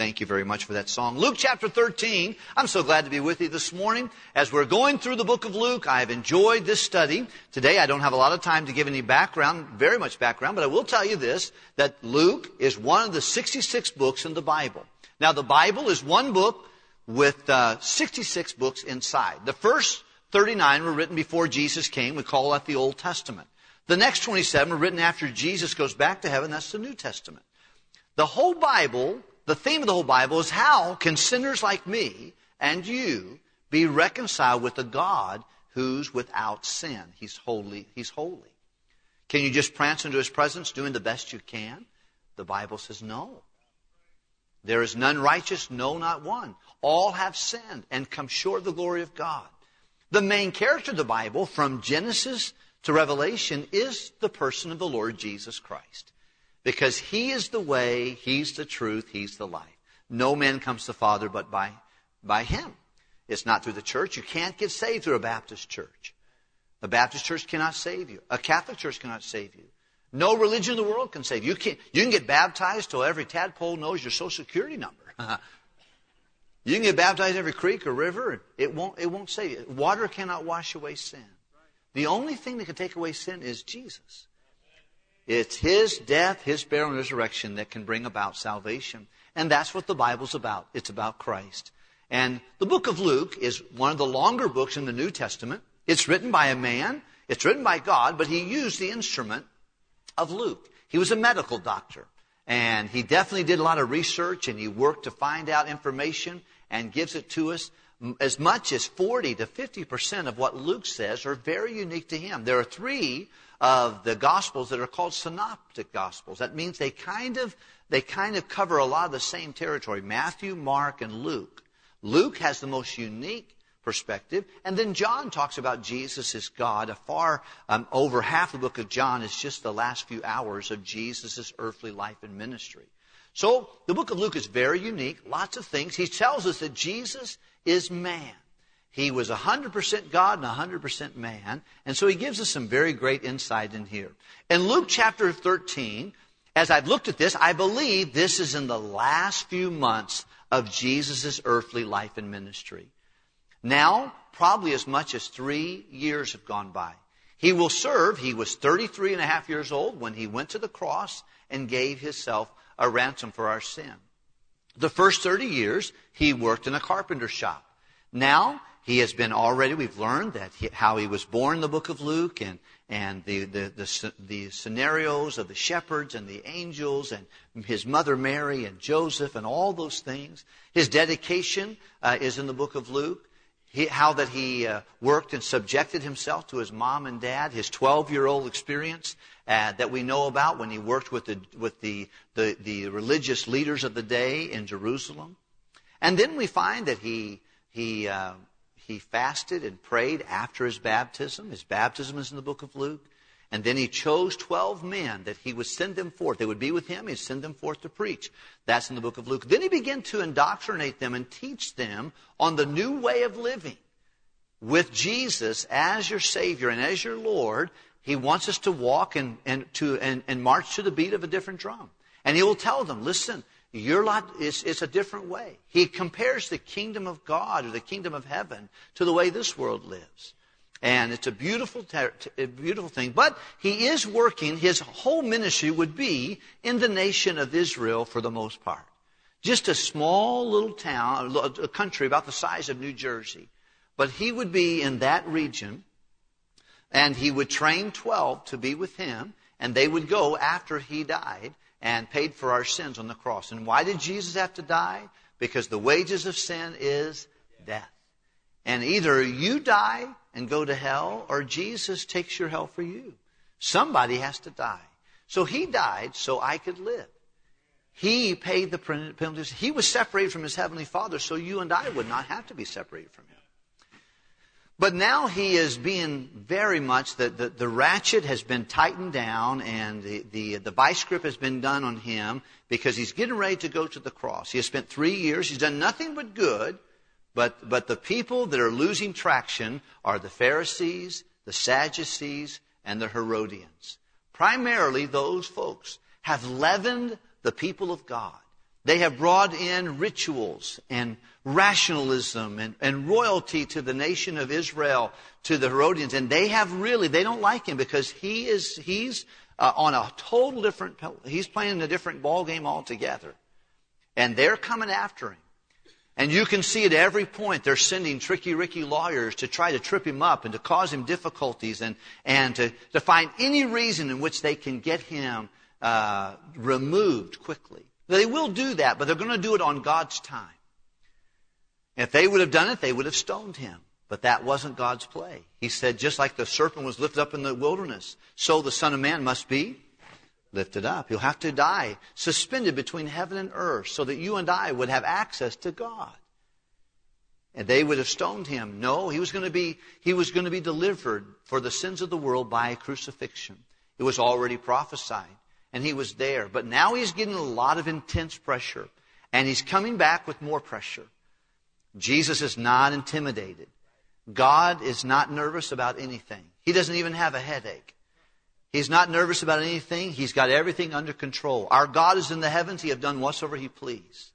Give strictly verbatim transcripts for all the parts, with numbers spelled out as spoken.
thank you very much for that song. Luke chapter thirteen. I'm so glad to be with you this morning. As we're going through the book of Luke, I have enjoyed this study. Today I don't have a lot of time to give any background, very much background, but I will tell you this, that Luke is one of the sixty-six books in the Bible. Now the Bible is one book with uh, sixty-six books inside. The first thirty-nine were written before Jesus came. We call that the Old Testament. The next twenty-seven were written after Jesus goes back to heaven. That's the New Testament. The whole Bible, the theme of the whole Bible is how can sinners like me and you be reconciled with a God who's without sin? He's holy. He's holy. Can you just prance into His presence doing the best you can? The Bible says no. There is none righteous, no, not one. All have sinned and come short of the glory of God. The main character of the Bible, from Genesis to Revelation, is the person of the Lord Jesus Christ. Because He is the way, He's the truth, He's the life. No man comes to the Father but by, by Him. It's not through the church. You can't get saved through a Baptist church. A Baptist church cannot save you. A Catholic church cannot save you. No religion in the world can save you. You, can't, you can get baptized till every tadpole knows your social security number. You can get baptized in every creek or river. It won't, it won't save you. Water cannot wash away sin. The only thing that can take away sin is Jesus. It's His death, His burial, and resurrection that can bring about salvation. And that's what the Bible's about. It's about Christ. And the book of Luke is one of the longer books in the New Testament. It's written by a man. It's written by God, but He used the instrument of Luke. He was a medical doctor. And he definitely did a lot of research, and he worked to find out information and gives it to us. As much as forty to fifty percent of what Luke says are very unique to him. There are three of the Gospels that are called synoptic Gospels. That means they kind of they kind of cover a lot of the same territory. Matthew, Mark, and Luke. Luke has the most unique perspective. And then John talks about Jesus as God. A far um, over half the book of John is just the last few hours of Jesus' earthly life and ministry. So the book of Luke is very unique. Lots of things. He tells us that Jesus is man. He was one hundred percent God and one hundred percent man. And so he gives us some very great insight in here. In Luke chapter thirteen, as I've looked at this, I believe this is in the last few months of Jesus' earthly life and ministry. Now, probably as much as three years have gone by. He will serve. He was thirty-three and a half years old when he went to the cross and gave himself a ransom for our sin. The first thirty years, he worked in a carpenter shop. Now, he has been already, we've learned that he, how he was born in the book of Luke, and, and the, the, the, the scenarios of the shepherds and the angels and his mother Mary and Joseph and all those things. His dedication uh, is in the book of Luke. He, how that he uh, worked and subjected himself to his mom and dad, his twelve-year-old experience uh, that we know about when he worked with the with the, the the religious leaders of the day in Jerusalem. And then we find that he he uh, he fasted and prayed after his baptism. His baptism is in the book of Luke. And then he chose twelve men that he would send them forth. They would be with him. He'd send them forth to preach. That's in the book of Luke. Then he began to indoctrinate them and teach them on the new way of living. With Jesus as your Savior and as your Lord, He wants us to walk and, and, to, and, and march to the beat of a different drum. And He will tell them, listen, your lot is, is a different way. He compares the kingdom of God or the kingdom of heaven to the way this world lives. And it's a beautiful, ter- a beautiful thing. But he is working, his whole ministry would be in the nation of Israel for the most part. Just a small little town, a country about the size of New Jersey. But he would be in that region, and he would train twelve to be with him, and they would go after he died and paid for our sins on the cross. And why did Jesus have to die? Because the wages of sin is death. And either you die and go to hell, or Jesus takes your hell for you. Somebody has to die. So he died so I could live. He paid the penalties. He was separated from his heavenly Father, so you and I would not have to be separated from him. But now he is being very much, the, the, the ratchet has been tightened down, and the, the, the vice grip has been done on him, because he's getting ready to go to the cross. He has spent three years. He's done nothing but good. But, but the people that are losing traction are the Pharisees, the Sadducees, and the Herodians. Primarily those folks have leavened the people of God. They have brought in rituals and rationalism and, and royalty to the nation of Israel, to the Herodians. And they have really, they don't like him because he is, he's uh, on a total different, he's playing a different ball game altogether. And they're coming after him. And you can see at every point they're sending tricky Ricky lawyers to try to trip him up and to cause him difficulties and, and to, to find any reason in which they can get him uh, removed quickly. They will do that, but they're going to do it on God's time. If they would have done it, they would have stoned him. But that wasn't God's play. He said, just like the serpent was lifted up in the wilderness, so the Son of Man must be lifted up. He'll have to die, suspended between heaven and earth, so that you and I would have access to God. And they would have stoned him. No, he was going to be, he was going to be delivered for the sins of the world by crucifixion. It was already prophesied, and he was there. But now he's getting a lot of intense pressure, and he's coming back with more pressure. Jesus is not intimidated. God is not nervous about anything. He doesn't even have a headache. He's not nervous about anything. He's got everything under control. Our God is in the heavens. He hath done whatsoever he please.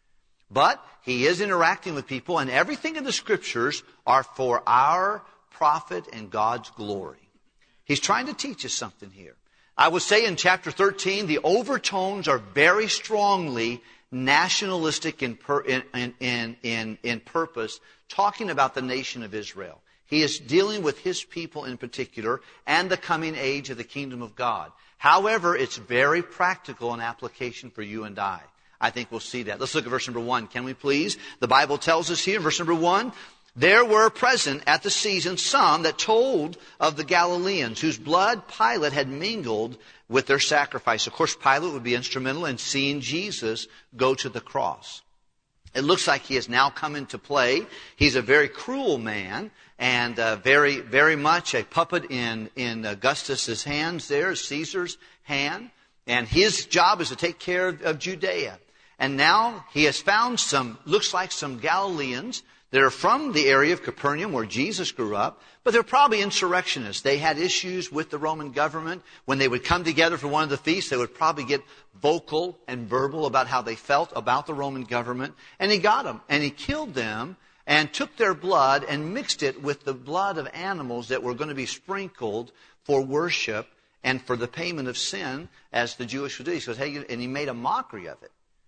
But he is interacting with people, and everything in the Scriptures are for our profit and God's glory. He's trying to teach us something here. I would say in chapter thirteen, the overtones are very strongly nationalistic in, per, in, in, in, in purpose, talking about the nation of Israel. He is dealing with his people in particular and the coming age of the kingdom of God. However, it's very practical in application for you and I. I think we'll see that. Let's look at verse number one. Can we please? The Bible tells us here in verse number one, there were present at the season some that told of the Galileans, whose blood Pilate had mingled with their sacrifice. Of course, Pilate would be instrumental in seeing Jesus go to the cross. It looks like he has now come into play. He's a very cruel man and uh, very, very much a puppet in, in Augustus's hands there, Caesar's hand. And his job is to take care of, of Judea. And now he has found some, looks like some Galileans that are from the area of Capernaum where Jesus grew up, but they're probably insurrectionists. They had issues with the Roman government. When they would come together for one of the feasts, they would probably get vocal and verbal about how they felt about the Roman government. And he got them, and he killed them, and took their blood and mixed it with the blood of animals that were going to be sprinkled for worship and for the payment of sin, as the Jewish would do. He says, hey, and he made a mockery of it.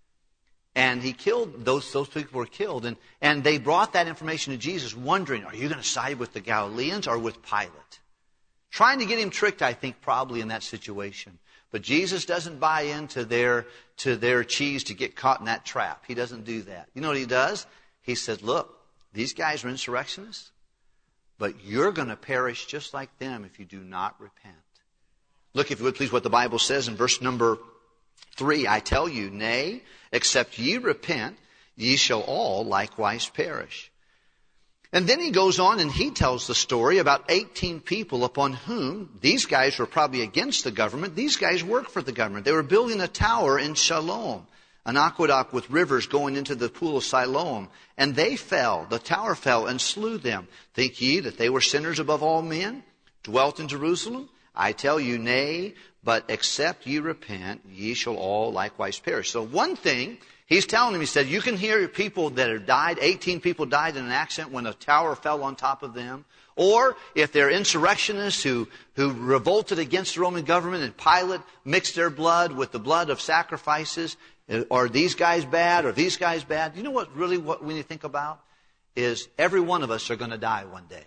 And he killed, those those people were killed. And, and they brought that information to Jesus, wondering, are you going to side with the Galileans or with Pilate? Trying to get him tricked, I think, probably in that situation. But Jesus doesn't buy into their, to their cheese to get caught in that trap. He doesn't do that. You know what he does? He said, look, these guys are insurrectionists, but you're going to perish just like them if you do not repent. Look, if you would please, what the Bible says in verse number three. I tell you, nay, except ye repent, ye shall all likewise perish. And then he goes on and he tells the story about eighteen people upon whom these guys were probably against the government. These guys worked for the government. They were building a tower in Siloam, an aqueduct with rivers going into the pool of Siloam. And they fell, the tower fell and slew them. Think ye that they were sinners above all men, dwelt in Jerusalem? I tell you, nay, but except ye repent, ye shall all likewise perish. So one thing, he's telling them, he said, you can hear people that have died, eighteen people died in an accident when a tower fell on top of them. Or if they're insurrectionists who, who revolted against the Roman government and Pilate mixed their blood with the blood of sacrifices, are these guys bad? Are these guys bad? You know what really what we need to think about? Is every one of us are going to die one day.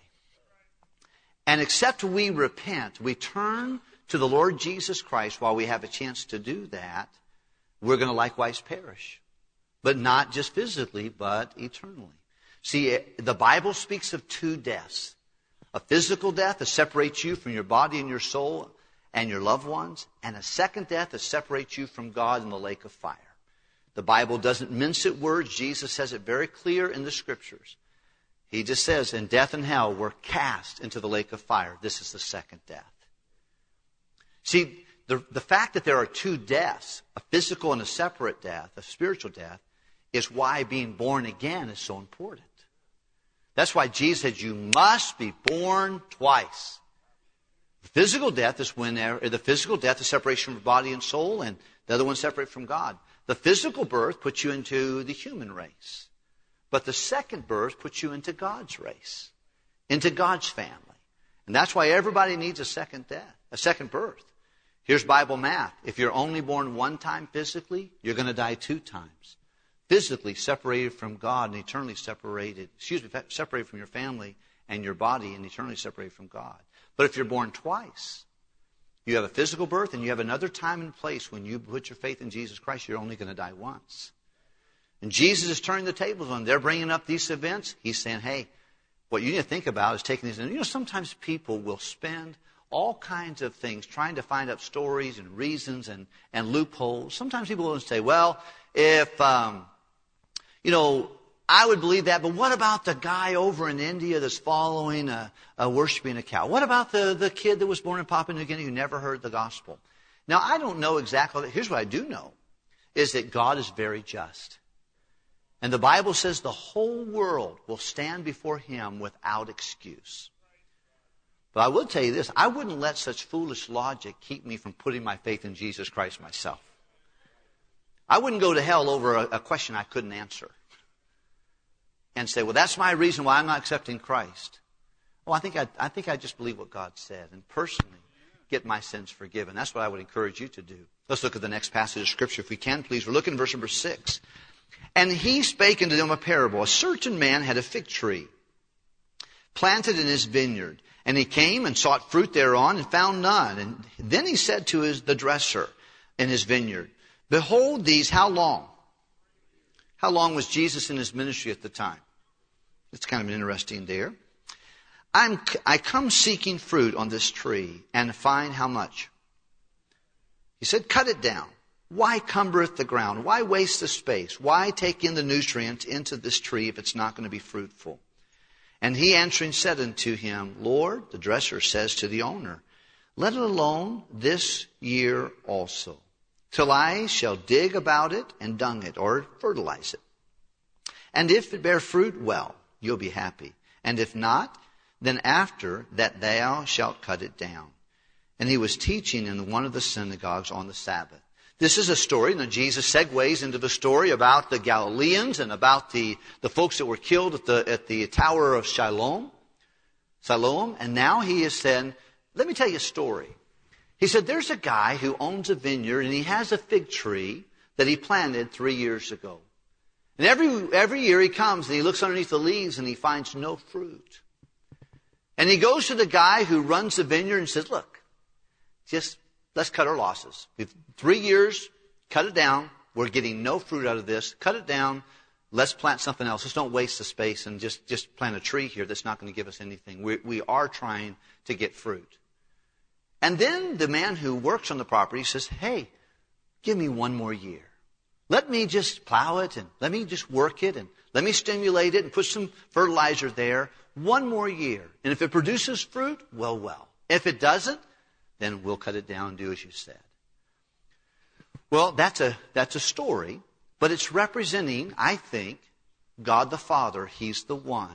And except we repent, we turn to the Lord Jesus Christ while we have a chance to do that, we're going to likewise perish. But not just physically, but eternally. See, the Bible speaks of two deaths. A physical death that separates you from your body and your soul and your loved ones, and a second death that separates you from God in the lake of fire. The Bible doesn't mince it words. Jesus says it very clear in the Scriptures. He just says, and death and hell were cast into the lake of fire. This is the second death. See, the, the fact that there are two deaths, a physical and a separate death, a spiritual death, is why being born again is so important. That's why Jesus said, you must be born twice. The physical death is when the physical death is separation from body and soul, and the other one separate from God. The physical birth puts you into the human race. But the second birth puts you into God's race, into God's family. And that's why everybody needs a second death, a second birth. Here's Bible math. If you're only born one time physically, you're going to die two times. Physically separated from God and eternally separated, excuse me, separated from your family and your body and eternally separated from God. But if you're born twice, you have a physical birth and you have another time and place when you put your faith in Jesus Christ, you're only going to die once. And Jesus is turning the tables on them. They're bringing up these events. He's saying, hey, what you need to think about is taking these. And you know, sometimes people will spend all kinds of things trying to find out stories and reasons and, and loopholes. Sometimes people will say, well, if, um, you know, I would believe that, but what about the guy over in India that's following, a, a worshiping a cow? What about the, the kid that was born in Papua New Guinea who never heard the gospel? Now, I don't know exactly. Here's what I do know, is that God is very just. And the Bible says the whole world will stand before Him without excuse. But I will tell you this, I wouldn't let such foolish logic keep me from putting my faith in Jesus Christ myself. I wouldn't go to hell over a, a question I couldn't answer. And say, well, that's my reason why I'm not accepting Christ. Well, I think I, I think I just believe what God said and personally get my sins forgiven. That's what I would encourage you to do. Let's look at the next passage of Scripture, if we can, please. We're looking at verse number six. And he spake unto them a parable. A certain man had a fig tree planted in his vineyard. And he came and sought fruit thereon and found none. And then he said to his, the dresser in his vineyard, behold these, how long? How long was Jesus in his ministry at the time? It's kind of interesting there. I'm, I come seeking fruit on this tree and find how much? He said, cut it down. Why cumbereth the ground? Why waste the space? Why take in the nutrient into this tree if it's not going to be fruitful? And he answering said unto him, Lord, the dresser says to the owner, let it alone this year also, till I shall dig about it and dung it, or fertilize it. And if it bear fruit, well, you'll be happy. And if not, then after that thou shalt cut it down. And he was teaching in one of the synagogues on the Sabbath. This is a story, and Jesus segues into the story about the Galileans and about the, the folks that were killed at the, at the Tower of Siloam. Siloam. And now he is saying, let me tell you a story. He said, there's a guy who owns a vineyard, and he has a fig tree that he planted three years ago. And every, every year he comes, and he looks underneath the leaves, and he finds no fruit. And he goes to the guy who runs the vineyard and says, look, just let's cut our losses. We've three years, cut it down. We're getting no fruit out of this. Cut it down. Let's plant something else. Let's don't waste the space and just, just plant a tree here that's not going to give us anything. We, we are trying to get fruit. And then the man who works on the property says, hey, give me one more year. Let me just plow it and let me just work it and let me stimulate it and put some fertilizer there. One more year. And if it produces fruit, well, well. If it doesn't, then we'll cut it down and do as you said. Well, that's a, that's a story, but it's representing, I think, God the Father. He's the one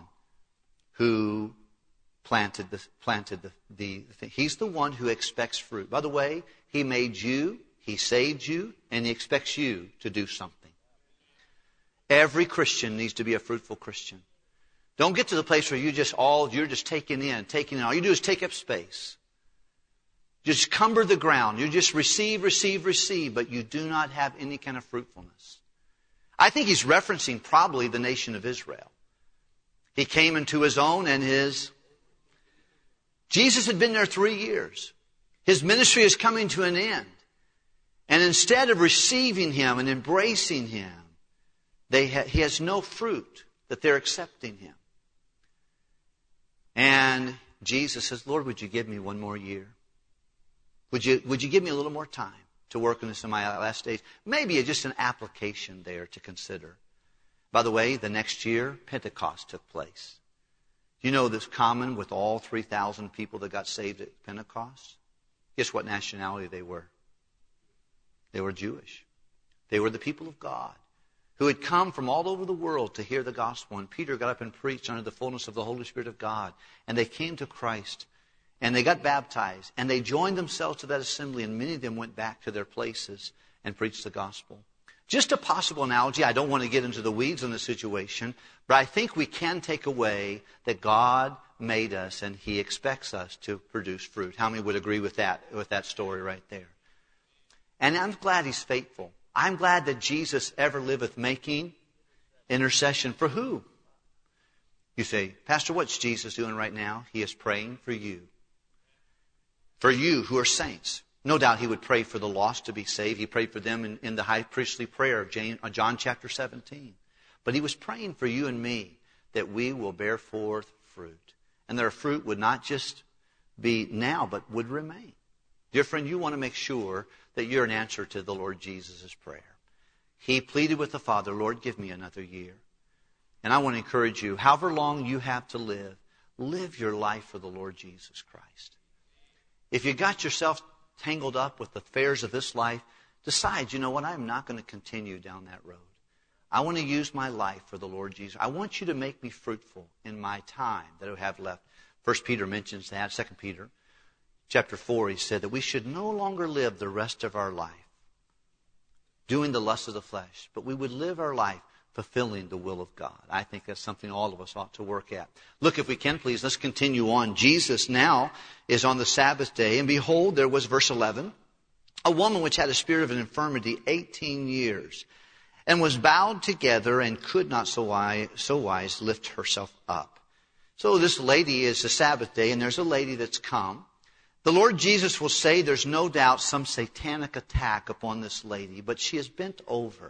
who planted the, planted the, the, the thing. He's the one who expects fruit. By the way, He made you, He saved you, and He expects you to do something. Every Christian needs to be a fruitful Christian. Don't get to the place where you just all, you're just taking in, taking in. All you do is take up space. Just cumber the ground. You just receive, receive, receive, but you do not have any kind of fruitfulness. I think he's referencing probably the nation of Israel. He came into his own and his... Jesus had been there three years. His ministry is coming to an end. And instead of receiving him and embracing him, they ha- he has no fruit that they're accepting him. And Jesus says, Lord, would you give me one more year? Would you, would you give me a little more time to work on this in my last days? Maybe just an application there to consider. By the way, the next year, Pentecost took place. You know this common with all three thousand people that got saved at Pentecost? Guess what nationality they were? They were Jewish. They were the people of God who had come from all over the world to hear the gospel. And Peter got up and preached under the fullness of the Holy Spirit of God. And they came to Christ. And they got baptized, and they joined themselves to that assembly, and many of them went back to their places and preached the gospel. Just a possible analogy. I don't want to get into the weeds on the situation, but I think we can take away that God made us and He expects us to produce fruit. How many would agree with that, with that story right there? And I'm glad He's faithful. I'm glad that Jesus ever liveth making intercession for who? You say, Pastor, what's Jesus doing right now? He is praying for you. For you who are saints. No doubt He would pray for the lost to be saved. He prayed for them in, in the high priestly prayer of James, uh, John chapter seventeen. But He was praying for you and me that we will bear forth fruit. And their fruit would not just be now, but would remain. Dear friend, you want to make sure that you're an answer to the Lord Jesus' prayer. He pleaded with the Father, Lord, give me another year. And I want to encourage you, however long you have to live, live your life for the Lord Jesus Christ. If you got yourself tangled up with the affairs of this life, decide, you know what, I'm not going to continue down that road. I want to use my life for the Lord Jesus. I want you to make me fruitful in my time that I have left. First Peter mentions that. Second Peter chapter four, he said that we should no longer live the rest of our life doing the lust of the flesh, but we would live our life fulfilling the will of God. I think that's something all of us ought to work at. Look, if we can, please, let's continue on. Jesus now is on the Sabbath day, and behold, there was, verse eleven, a woman which had a spirit of an infirmity eighteen years, and was bowed together, and could not so wise, so wise lift herself up. So this lady is a Sabbath day, and there's a lady that's come. The Lord Jesus will say there's no doubt some satanic attack upon this lady, but she is bent over.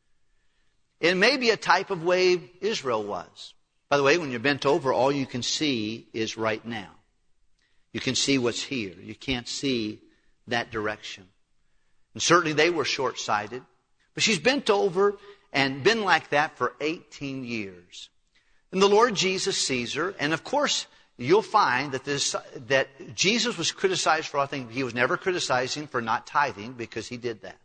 It may be a type of way Israel was. By the way, when you're bent over, all you can see is right now. You can see what's here. You can't see that direction. And certainly they were short-sighted. But she's bent over and been like that for eighteen years. And the Lord Jesus sees her. And of course, you'll find that this, that Jesus was criticized for all things. He was never criticizing for not tithing because He did that.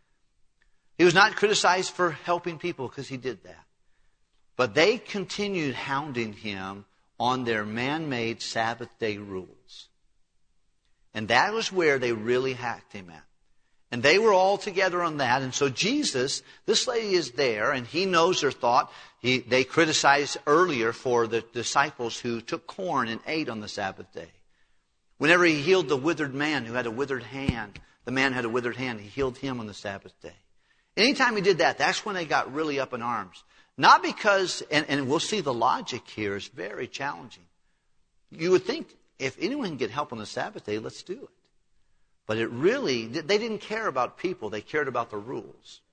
He was not criticized for helping people because He did that. But they continued hounding Him on their man-made Sabbath day rules. And that was where they really hacked Him at. And they were all together on that. And so Jesus, this lady is there, and He knows their thought. He, they criticized earlier for the disciples who took corn and ate on the Sabbath day. Whenever He healed the withered man who had a withered hand, the man had a withered hand, He healed him on the Sabbath day. Anytime He did that, that's when they got really up in arms. Not because, and, and we'll see the logic here is very challenging. You would think if anyone can get help on the Sabbath day, let's do it. But it really, they didn't care about people. They cared about the rules.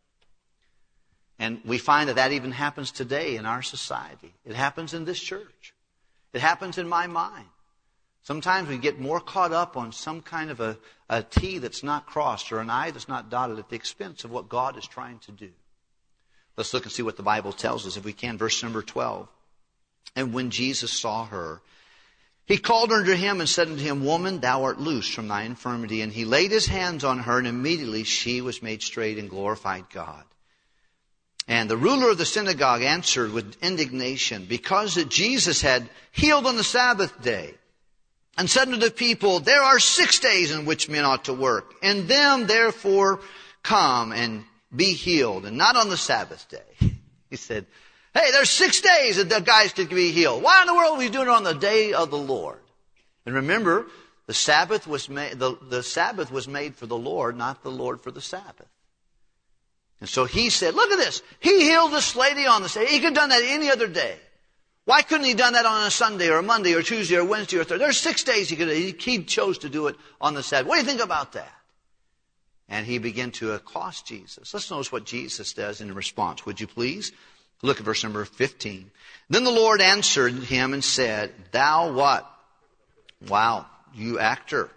And we find that that even happens today in our society. It happens in this church. It happens in my mind. Sometimes we get more caught up on some kind of a, a T that's not crossed or an I that's not dotted at the expense of what God is trying to do. Let's look and see what the Bible tells us, if we can. Verse number twelve. And when Jesus saw her, He called her to Him and said unto him, Woman, thou art loosed from thy infirmity. And He laid His hands on her, and immediately she was made straight and glorified God. And the ruler of the synagogue answered with indignation, because that Jesus had healed on the Sabbath day, and said unto the people, There are six days in which men ought to work. In them therefore come and be healed, and not on the Sabbath day. He said, Hey, there's six days that the guys could be healed. Why in the world are we doing it on the day of the Lord? And remember, the Sabbath was made, the, the Sabbath was made for the Lord, not the Lord for the Sabbath. And so He said, look at this. He healed this lady on the Sabbath. He could have done that any other day. Why couldn't He have done that on a Sunday or a Monday or Tuesday or Wednesday or Thursday? There's six days He could have. He chose to do it on the Sabbath. What do you think about that? And He began to accost Jesus. Let's notice what Jesus does in response. Would you please? Look at verse number fifteen. Then the Lord answered him and said, Thou what? Wow, you actor.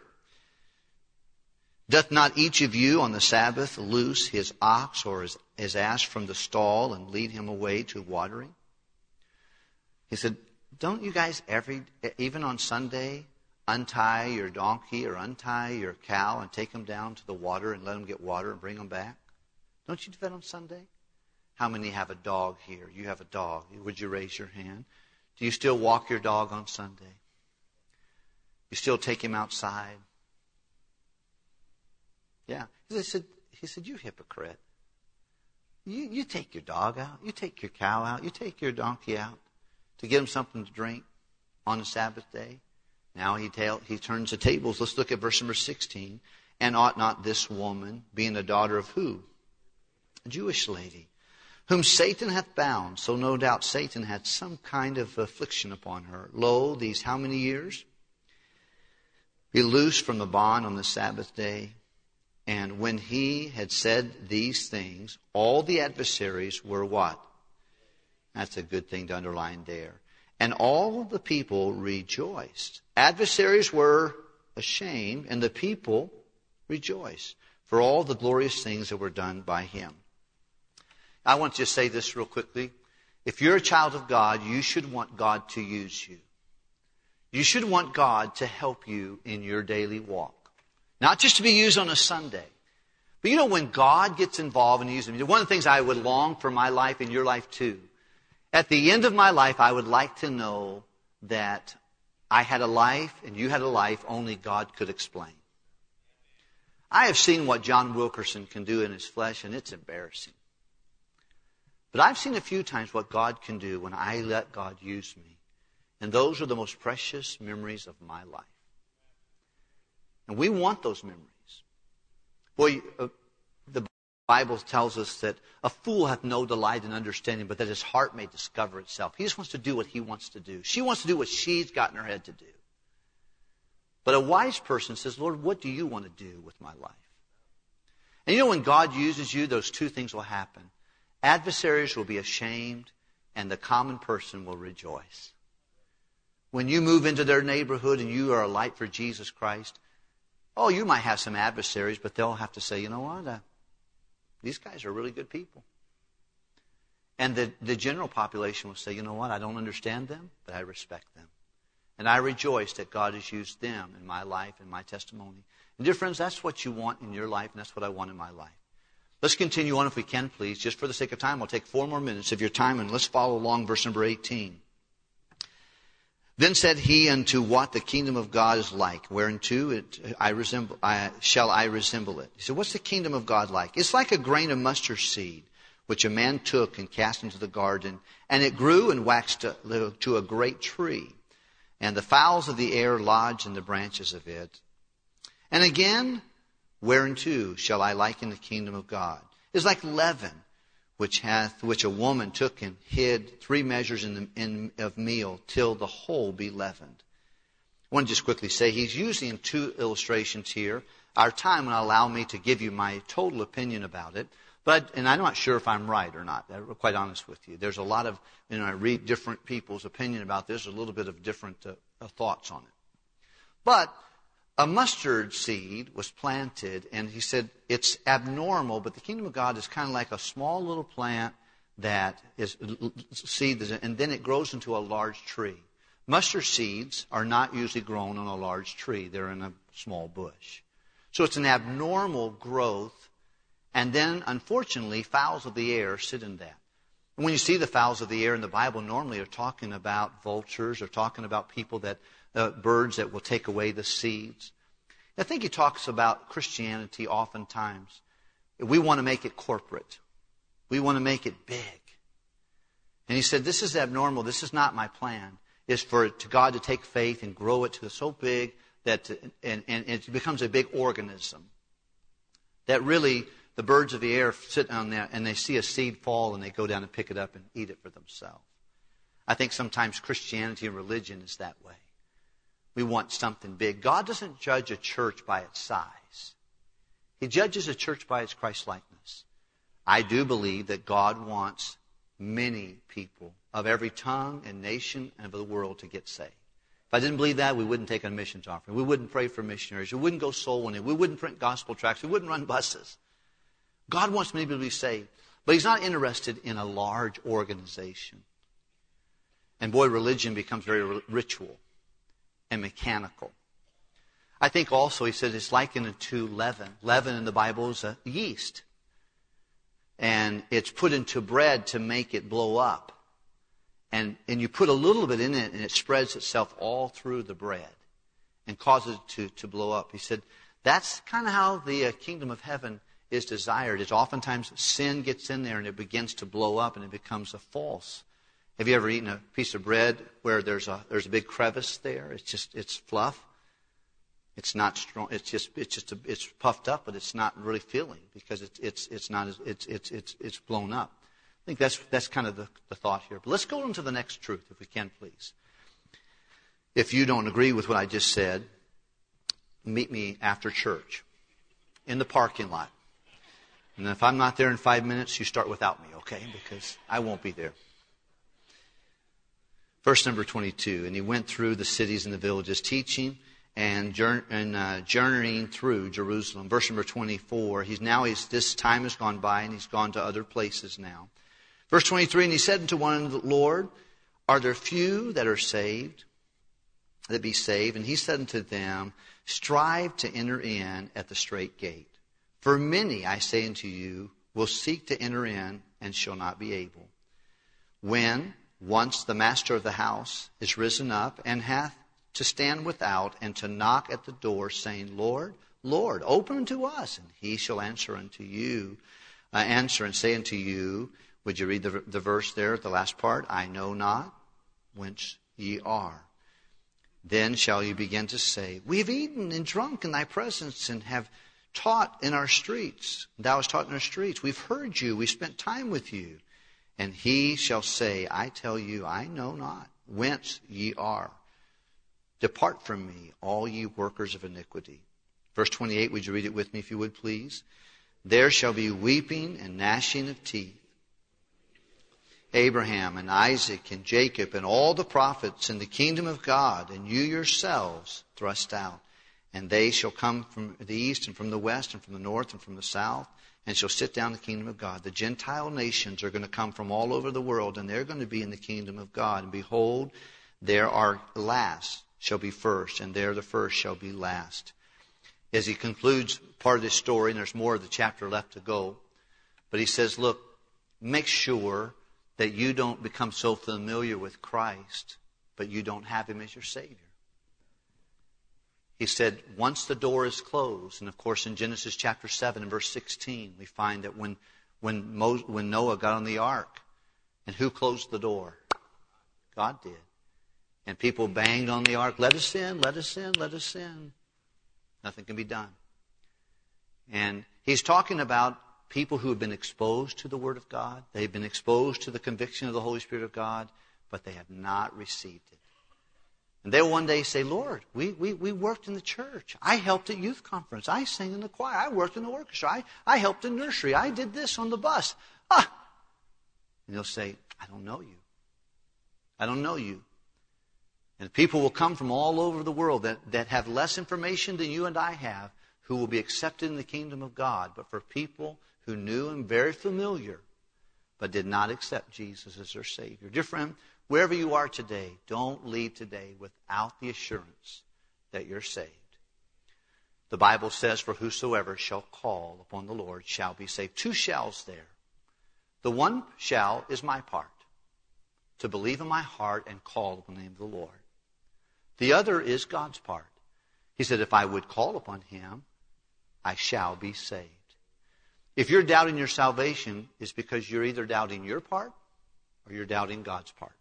Doth not each of you on the Sabbath loose his ox or his, his ass from the stall and lead him away to watering? He said, don't you guys every, even on Sunday, untie your donkey or untie your cow and take them down to the water and let them get water and bring them back? Don't you do that on Sunday? How many have a dog here? You have a dog. Would you raise your hand? Do you still walk your dog on Sunday? You still take him outside? Yeah. He said, he said, you hypocrite. You, you take your dog out. You take your cow out. You take your donkey out to get him something to drink on the Sabbath day. Now he, tail, he turns the tables. Let's look at verse number sixteen. And ought not this woman, being a daughter of who? A Jewish lady, whom Satan hath bound. So no doubt Satan had some kind of affliction upon her. Lo, these how many years? Be loosed from the bond on the Sabbath day. And when he had said these things, all the adversaries were what? That's a good thing to underline there. And all the people rejoiced. Adversaries were ashamed, and the people rejoiced for all the glorious things that were done by him. I want to just say this real quickly. If you're a child of God, you should want God to use you. You should want God to help you in your daily walk. Not just to be used on a Sunday. But you know, when God gets involved and uses me, one of the things I would long for my life and your life too, at the end of my life, I would like to know that I had a life and you had a life only God could explain. I have seen what John Wilkerson can do in his flesh, and it's embarrassing. But I've seen a few times what God can do when I let God use me. And those are the most precious memories of my life. And we want those memories. Boy, uh, the Bible tells us that a fool hath no delight in understanding, but that his heart may discover itself. He just wants to do what he wants to do. She wants to do what she's got in her head to do. But a wise person says, Lord, what do you want to do with my life? And you know, when God uses you, those two things will happen. Adversaries will be ashamed, and the common person will rejoice. When you move into their neighborhood and you are a light for Jesus Christ, oh, you might have some adversaries, but they'll have to say, you know what, uh, these guys are really good people. And the, the general population will say, you know what, I don't understand them, but I respect them. And I rejoice that God has used them in my life and my testimony. And dear friends, that's what you want in your life, and that's what I want in my life. Let's continue on if we can, please. Just for the sake of time, I'll take four more minutes of your time, and let's follow along verse number eighteen. Then said he unto what the kingdom of God is like, whereunto it, I resemble, I, shall I resemble it. He said, what's the kingdom of God like? It's like a grain of mustard seed, which a man took and cast into the garden, and it grew and waxed to, to a great tree. And the fowls of the air lodged in the branches of it. And again, whereunto shall I liken the kingdom of God? It's like leaven, which hath, which a woman took and hid three measures in the, in, of meal, till the whole be leavened. I want to just quickly say, he's using two illustrations here. Our time will allow me to give you my total opinion about it. But, and I'm not sure if I'm right or not. I'm quite honest with you. There's a lot of, you know, I read different people's opinion about this, a little bit of different uh, thoughts on it. But a mustard seed was planted, and he said it's abnormal, but the kingdom of God is kind of like a small little plant that is seed, and then it grows into a large tree. Mustard seeds are not usually grown on a large tree. They're in a small bush. So it's an abnormal growth. And then, unfortunately, fowls of the air sit in that. And when you see the fowls of the air in the Bible, normally are talking about vultures, or talking about people that, uh, birds that will take away the seeds. I think he talks about Christianity oftentimes. We want to make it corporate. We want to make it big. And he said, this is abnormal. This is not my plan. It's for to God to take faith and grow it to so big that, and, and it becomes a big organism. That really, the birds of the air sit down there and they see a seed fall and they go down and pick it up and eat it for themselves. I think sometimes Christianity and religion is that way. We want something big. God doesn't judge a church by its size. He judges a church by its Christ-likeness. I do believe that God wants many people of every tongue and nation and of the world to get saved. If I didn't believe that, we wouldn't take a missions offering. We wouldn't pray for missionaries. We wouldn't go soul winning. We wouldn't print gospel tracts. We wouldn't run buses. God wants many people to be saved. But he's not interested in a large organization. And boy, religion becomes very ritual and mechanical. I think also, he said, it's likened to leaven. Leaven in the Bible is a yeast. And it's put into bread to make it blow up. And, and you put a little bit in it, and it spreads itself all through the bread and causes it to, to blow up. He said, that's kind of how the uh, kingdom of heaven is desired is oftentimes sin gets in there and it begins to blow up and it becomes a false. Have you ever eaten a piece of bread where there's a there's a big crevice there? It's just it's fluff. It's not strong. It's just it's just a, it's puffed up, but it's not really filling because it's it's it's not as it's it's it's it's blown up. I think that's that's kind of the, the thought here. But let's go on to the next truth, if we can, please. If you don't agree with what I just said, meet me after church in the parking lot. And if I'm not there in five minutes, you start without me, okay? Because I won't be there. Verse number twenty-two, and he went through the cities and the villages, teaching and, jour- and uh, journeying through Jerusalem. Verse number twenty-four, he's now, he's, this time has gone by and he's gone to other places now. Verse twenty-three, and he said unto one, Lord, are there few that are saved, that be saved? And he said unto them, strive to enter in at the strait gate. For many, I say unto you, will seek to enter in and shall not be able. When once the master of the house is risen up and hath to stand without and to knock at the door, saying, Lord, Lord, open unto us. And he shall answer unto you, uh, answer and say unto you, would you read the, the verse there at the last part? I know not whence ye are. Then shall you begin to say, we have eaten and drunk in thy presence and have taught in our streets. Thou hast taught in our streets. We've heard you. We spent time with you. And he shall say, I tell you, I know not whence ye are. Depart from me, all ye workers of iniquity. Verse twenty-eight, would you read it with me if you would, please? There shall be weeping and gnashing of teeth. Abraham and Isaac and Jacob and all the prophets in the kingdom of God, and you yourselves thrust out. And they shall come from the east and from the west and from the north and from the south, and shall sit down in the kingdom of God. The Gentile nations are going to come from all over the world, and they're going to be in the kingdom of God. And behold, there are last shall be first, and there the first shall be last. As he concludes part of this story, and there's more of the chapter left to go, but he says, look, make sure that you don't become so familiar with Christ, but you don't have him as your Savior. He said, once the door is closed, and of course in Genesis chapter seven and verse sixteen, we find that when when, Mo, when Noah got on the ark, and who closed the door? God did. And people banged on the ark, let us in, let us in, let us in. Nothing can be done. And he's talking about people who have been exposed to the Word of God. They've been exposed to the conviction of the Holy Spirit of God, but they have not received it. And they'll one day say, Lord, we, we, we worked in the church. I helped at youth conference. I sang in the choir. I worked in the orchestra. I, I helped in nursery. I did this on the bus. Ah! And they'll say, I don't know you. I don't know you. And people will come from all over the world that, that have less information than you and I have, who will be accepted in the kingdom of God. But for people who knew him very familiar, but did not accept Jesus as their Savior. Dear friend, wherever you are today, don't leave today without the assurance that you're saved. The Bible says, for whosoever shall call upon the Lord shall be saved. Two shalls there. The one shall is my part, to believe in my heart and call upon the name of the Lord. The other is God's part. He said, if I would call upon him, I shall be saved. If you're doubting your salvation, it's because you're either doubting your part or you're doubting God's part.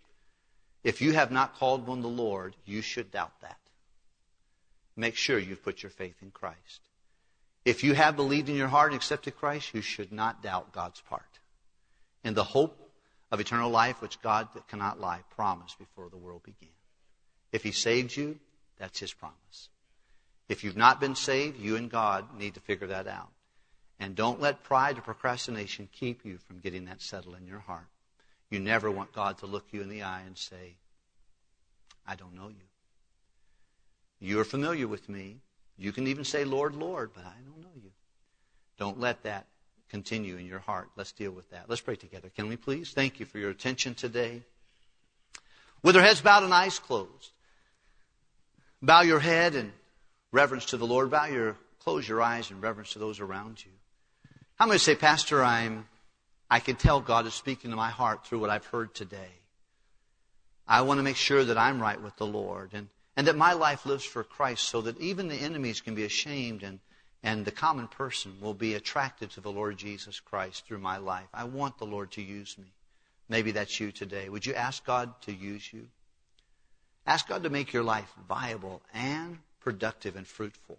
If you have not called upon the Lord, you should doubt that. Make sure you've put your faith in Christ. If you have believed in your heart and accepted Christ, you should not doubt God's part. And the hope of eternal life, which God that cannot lie promised before the world began. If he saved you, that's his promise. If you've not been saved, you and God need to figure that out. And don't let pride or procrastination keep you from getting that settled in your heart. You never want God to look you in the eye and say, I don't know you. You are familiar with me. You can even say, Lord, Lord, but I don't know you. Don't let that continue in your heart. Let's deal with that. Let's pray together. Can we please? Thank you for your attention today. With our heads bowed and eyes closed, bow your head in reverence to the Lord. Bow your, close your eyes in reverence to those around you. I'm going to say, Pastor, I'm, I can tell God is speaking to my heart through what I've heard today. I want to make sure that I'm right with the Lord and, and that my life lives for Christ so that even the enemies can be ashamed and, And the common person will be attracted to the Lord Jesus Christ through my life. I want the Lord to use me. Maybe that's you today. Would you ask God to use you? Ask God to make your life viable and productive and fruitful.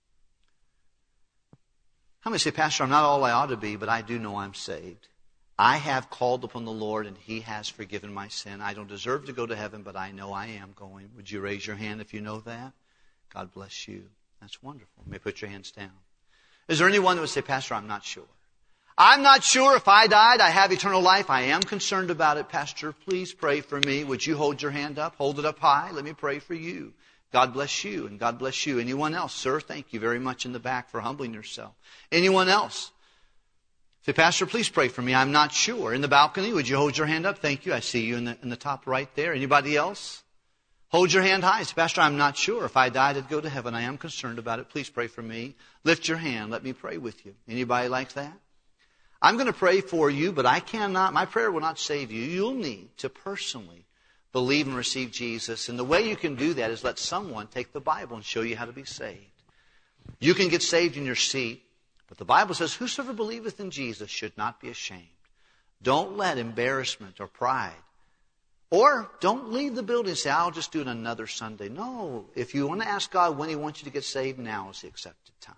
How many say, Pastor, I'm not all I ought to be, but I do know I'm saved. I have called upon the Lord, and He has forgiven my sin. I don't deserve to go to heaven, but I know I am going. Would you raise your hand if you know that? God bless you. That's wonderful. You may put your hands down. Is there anyone that would say, Pastor, I'm not sure? I'm not sure if I died, I have eternal life. I am concerned about it. Pastor, please pray for me. Would you hold your hand up? Hold it up high. Let me pray for you. God bless you, and God bless you. Anyone else? Sir, thank you very much in the back for humbling yourself. Anyone else? Say, Pastor, please pray for me. I'm not sure. In the balcony, would you hold your hand up? Thank you. I see you in the, in the top right there. Anybody else? Hold your hand high. Say, Pastor, I'm not sure. If I died, I'd go to heaven. I am concerned about it. Please pray for me. Lift your hand. Let me pray with you. Anybody like that? I'm going to pray for you, but I cannot, my prayer will not save you. You'll need to personally believe and receive Jesus. And the way you can do that is let someone take the Bible and show you how to be saved. You can get saved in your seat, but the Bible says, whosoever believeth in Jesus should not be ashamed. Don't let embarrassment or pride, or don't leave the building and say, I'll just do it another Sunday. No, if you want to ask God when He wants you to get saved, now is the accepted time.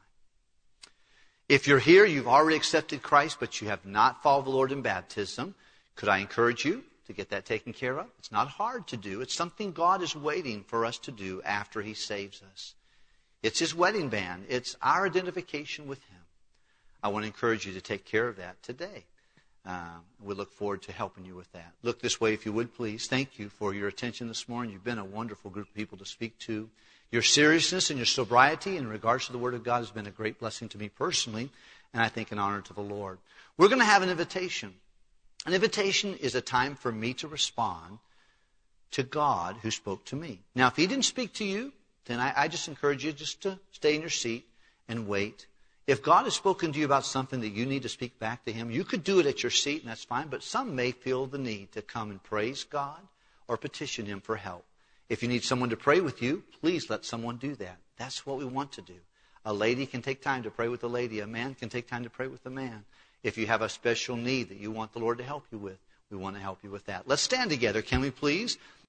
If you're here, you've already accepted Christ, but you have not followed the Lord in baptism, could I encourage you to get that taken care of? It's not hard to do. It's something God is waiting for us to do after He saves us. It's His wedding band. It's our identification with Him. I want to encourage you to take care of that today. Uh, we look forward to helping you with that. Look this way if you would, please. Thank you for your attention this morning. You've been a wonderful group of people to speak to. Your seriousness and your sobriety in regards to the Word of God has been a great blessing to me personally, and I think an honor to the Lord. We're going to have an invitation. An invitation is a time for me to respond to God who spoke to me. Now, if He didn't speak to you, then I, I just encourage you just to stay in your seat and wait. If God has spoken to you about something that you need to speak back to Him, you could do it at your seat, and that's fine, but some may feel the need to come and praise God or petition Him for help. If you need someone to pray with you, please let someone do that. That's what we want to do. A lady can take time to pray with a lady. A man can take time to pray with a man. If you have a special need that you want the Lord to help you with, we want to help you with that. Let's stand together, can we please?